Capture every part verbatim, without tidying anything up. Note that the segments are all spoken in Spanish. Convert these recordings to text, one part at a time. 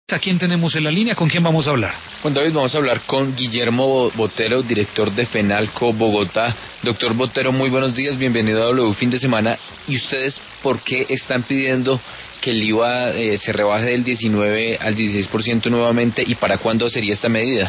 ¿A quién tenemos en la línea? ¿Con quién vamos a hablar? Juan David, vamos a hablar con Guillermo Botero, director de FENALCO Bogotá. Doctor Botero, muy buenos días, bienvenido a W Fin de Semana. ¿Y ustedes por qué están pidiendo que el I V A eh, se rebaje del diecinueve al dieciséis por ciento nuevamente, y para cuándo sería esta medida?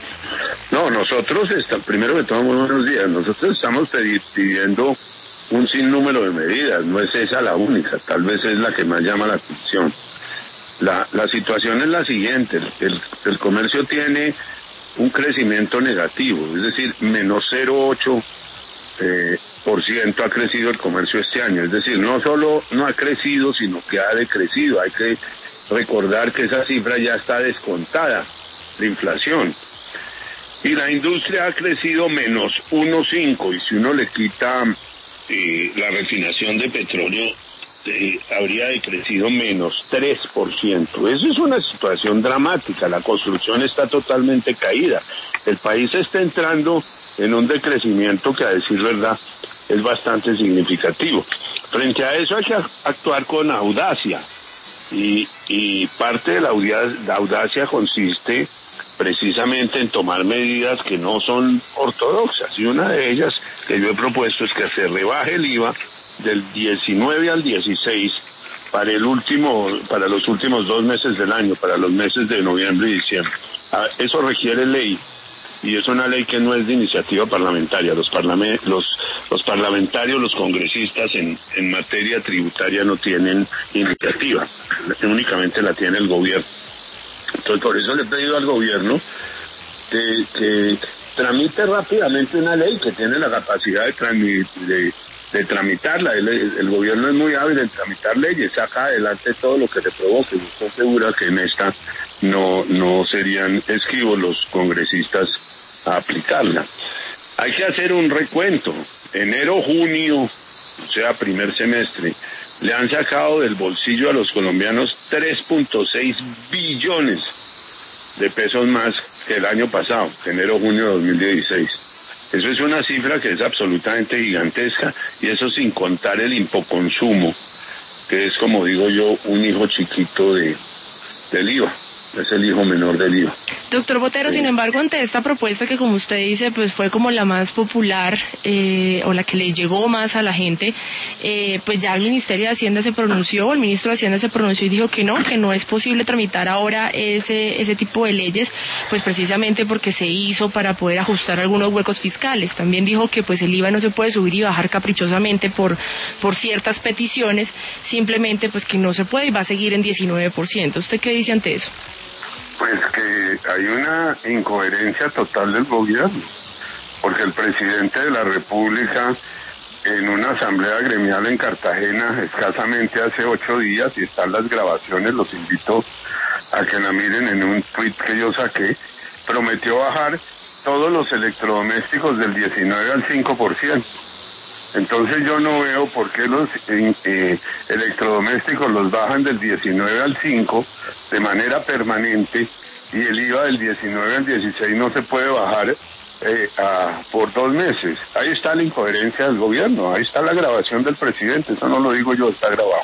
No, nosotros, está, primero que todo, muy buenos días, nosotros estamos pidiendo un sinnúmero de medidas, no es esa la única, tal vez es la que más llama la atención. La, la situación es la siguiente, el, el comercio tiene un crecimiento negativo, es decir, menos cero coma ocho eh, por ciento ha crecido el comercio este año, es decir, no solo no ha crecido, sino que ha decrecido. Hay que recordar que esa cifra ya está descontada de inflación. Y la industria ha crecido menos uno coma cinco, y si uno le quita eh, la refinación de petróleo, Eh, habría decrecido menos tres por ciento. Eso es una situación dramática. La construcción está totalmente caída. El país está entrando en un decrecimiento que, a decir verdad, es bastante significativo. Frente a eso hay que actuar con audacia, y, y parte de la audacia, la audacia consiste precisamente en tomar medidas que no son ortodoxas, y una de ellas que yo he propuesto es que se rebaje el I V A del diecinueve al dieciséis para el último, para los últimos dos meses del año, para los meses de noviembre y diciembre. Eso requiere ley, y es una ley que no es de iniciativa parlamentaria. Los parlament, los, los parlamentarios, los congresistas en, en materia tributaria no tienen iniciativa, únicamente la tiene el gobierno. Entonces, por eso le he pedido al gobierno que, que tramite rápidamente una ley que tiene la capacidad de tramitar, de tramitarla. El, el gobierno es muy hábil en tramitar leyes, saca adelante todo lo que le provoque. Yo estoy segura que en esta no, no serían esquivos los congresistas a aplicarla. Hay que hacer un recuento. Enero, junio, o sea, primer semestre, le han sacado del bolsillo a los colombianos tres punto seis billones de pesos más que el año pasado, enero, junio de dos mil dieciséis. Eso es una cifra que es absolutamente gigantesca, y eso sin contar el impoconsumo, que es, como digo yo, un hijo chiquito de del I V A, es el hijo menor del I V A. Doctor Botero, sin embargo, ante esta propuesta que, como usted dice, pues fue como la más popular eh, o la que le llegó más a la gente, eh, pues ya el Ministerio de Hacienda se pronunció, el ministro de Hacienda se pronunció y dijo que no, que no es posible tramitar ahora ese ese tipo de leyes, pues precisamente porque se hizo para poder ajustar algunos huecos fiscales. También dijo que pues el I V A no se puede subir y bajar caprichosamente por por ciertas peticiones, simplemente pues que no se puede y va a seguir en diecinueve por ciento. ¿Usted qué dice ante eso? Pues que hay una incoherencia total del gobierno, porque el presidente de la República, en una asamblea gremial en Cartagena escasamente hace ocho días, y están las grabaciones, los invito a que la miren en un tweet que yo saqué, prometió bajar todos los electrodomésticos del diecinueve al cinco por ciento. Entonces yo no veo por qué los eh, electrodomésticos los bajan del diecinueve al cinco de manera permanente, y el I V A del diecinueve al dieciséis no se puede bajar eh, a, por dos meses. Ahí está la incoherencia del gobierno, ahí está la grabación del presidente, eso no lo digo yo, está grabado.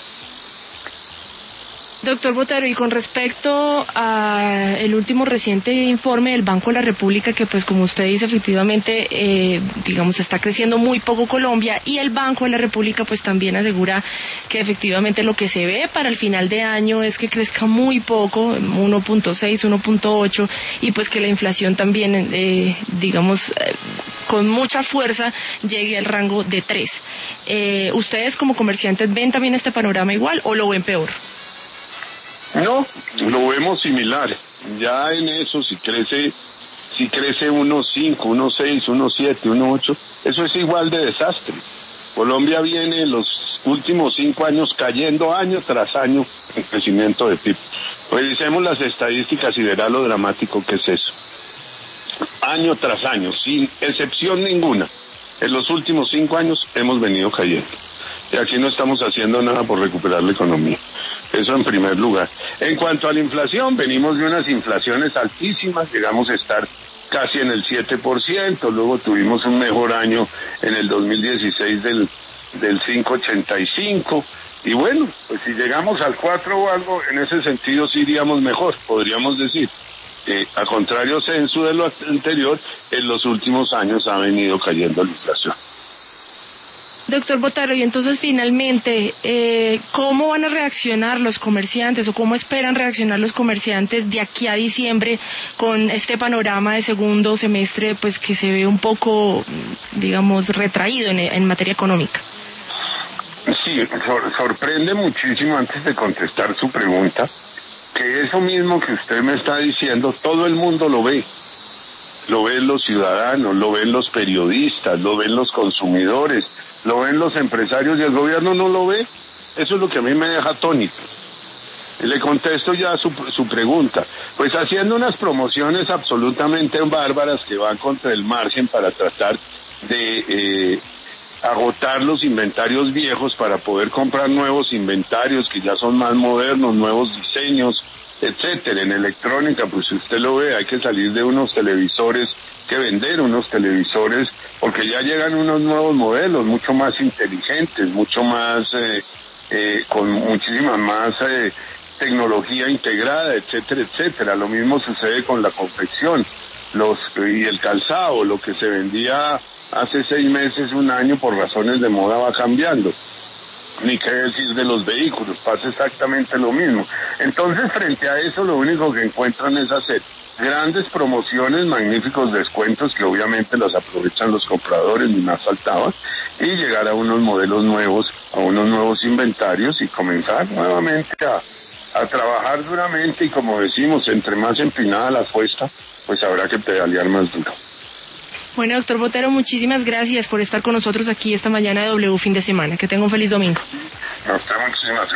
Doctor Botero, y con respecto a el último reciente informe del Banco de la República, que pues como usted dice, efectivamente, eh, digamos, está creciendo muy poco Colombia, y el Banco de la República pues también asegura que efectivamente lo que se ve para el final de año es que crezca muy poco, uno punto seis, uno punto ocho, y pues que la inflación también, eh, digamos, eh, con mucha fuerza llegue al rango de tres. Eh, ¿Ustedes como comerciantes ven también este panorama igual o lo ven peor? No, lo vemos similar. Ya en eso, si crece, si crece uno punto cinco, uno punto seis, uno punto siete, uno punto ocho, eso es igual de desastre. Colombia viene los últimos cinco años cayendo año tras año en crecimiento de P I B. Revisemos las estadísticas y verá lo dramático que es eso. Año tras año, sin excepción ninguna, en los últimos cinco años hemos venido cayendo. Y aquí no estamos haciendo nada por recuperar la economía. Eso en primer lugar. En cuanto a la inflación, venimos de unas inflaciones altísimas, llegamos a estar casi en el siete por ciento, luego tuvimos un mejor año en el dos mil dieciséis del, del cinco punto ochenta y cinco, Y bueno, pues si llegamos al cuatro o algo, en ese sentido sí iríamos mejor, podríamos decir. Eh, a contrario censo de lo anterior, en los últimos años ha venido cayendo la inflación. Doctor Botero, y entonces finalmente, eh, ¿cómo van a reaccionar los comerciantes o cómo esperan reaccionar los comerciantes de aquí a diciembre con este panorama de segundo semestre, pues que se ve un poco, digamos, retraído en, en materia económica? Sí, sor- sorprende muchísimo, antes de contestar su pregunta, que eso mismo que usted me está diciendo, todo el mundo lo ve. Lo ven los ciudadanos, lo ven los periodistas, lo ven los consumidores, lo ven los empresarios, y el gobierno no lo ve. Eso es lo que a mí me deja atónito. Y le contesto ya su, su pregunta. Pues haciendo unas promociones absolutamente bárbaras que van contra el margen para tratar de eh, agotar los inventarios viejos para poder comprar nuevos inventarios que ya son más modernos, nuevos diseños, etcétera. En electrónica, pues si usted lo ve, hay que salir de unos televisores, que vender unos televisores, porque ya llegan unos nuevos modelos, mucho más inteligentes, mucho más, eh, eh, con muchísima más eh, tecnología integrada, etcétera, etcétera. Lo mismo sucede con la confección, los y el calzado, lo que se vendía hace seis meses, un año, por razones de moda va cambiando. Ni qué decir de los vehículos, pasa exactamente lo mismo. Entonces, frente a eso, lo único que encuentran es hacer grandes promociones, magníficos descuentos, que obviamente los aprovechan los compradores, ni más faltaba, y llegar a unos modelos nuevos, a unos nuevos inventarios, y comenzar nuevamente a, a trabajar duramente, y como decimos, entre más empinada la apuesta, pues habrá que pedalear más duro. Bueno, doctor Botero, muchísimas gracias por estar con nosotros aquí esta mañana de W Fin de Semana. Que tenga un feliz domingo. Nos vemos, muchísimas gracias.